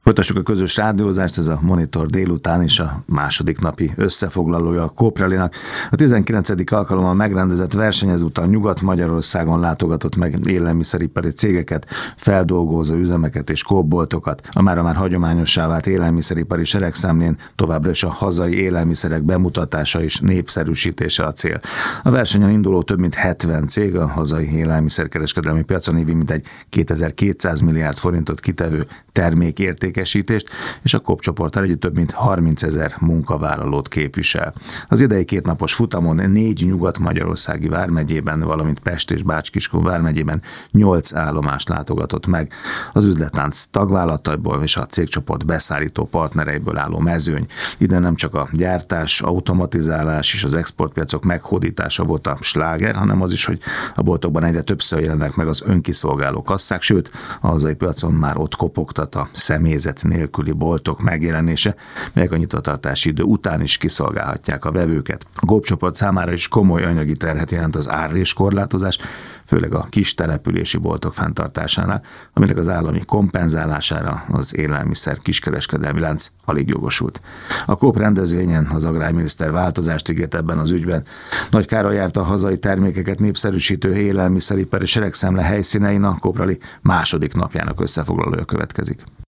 Folytassuk a közös rádiózást, ez a Monitor délután is a második napi összefoglalója a Coprelinak. A 19. alkalommal megrendezett verseny ezúttal Nyugat-Magyarországon látogatott meg élelmiszeripari cégeket, feldolgozó üzemeket és kóboltokat. A mára már hagyományossá vált élelmiszeripari seregszámlén továbbra is a hazai élelmiszerek bemutatása és népszerűsítése a cél. A versenyen induló több mint 70 cég a hazai élelmiszerkereskedelmi piacon évi mintegy 2200 milliárd forintot kitevő termékértékesítést, és a Coop csoporttal együtt több mint 30 000 munkavállalót képvisel. Az idei kétnapos futamon 4 nyugat-magyarországi vármegyében, valamint Pest és Bács-Kiskun vármegyében 8 állomást látogatott meg. Az üzlettánc tagvállalataiból és a cégcsoport beszállító partnereiből álló mezőny. Ide nem csak a gyártás, automatizálás és az exportpiacok meghódítása volt a sláger, hanem az is, hogy a boltokban egyre többször jelennek meg az önkiszolgáló kasszák, sőt, a hazai piacon már ott kopogtat a személyzet nélküli boltok megjelenése, melyek a nyitvatartási idő után is kiszolgálhatják a vevőket. A Coop csoport számára is komoly anyagi terhet jelent az árréskorlátozás, főleg a kis települési boltok fenntartásánál, aminek az állami kompenzálására az élelmiszer kiskereskedelmi lánc alig jogosult. A Coop rendezvényen az agrárminiszter változást ígért ebben az ügyben. Nagy Károly járt a hazai termékeket népszerűsítő élelmiszeripari seregszámla helyszínein, a Copreli második napjának összefoglalója következik.